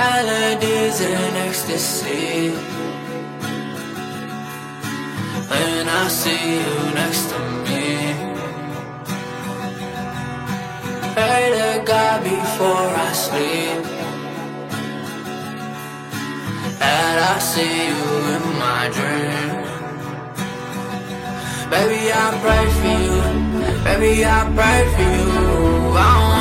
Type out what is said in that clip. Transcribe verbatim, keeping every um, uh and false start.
melodies in ecstasy. When I see you next to me, pray to God before I sleep that I see you in my dream. Baby, I pray for you, baby, I pray for you. I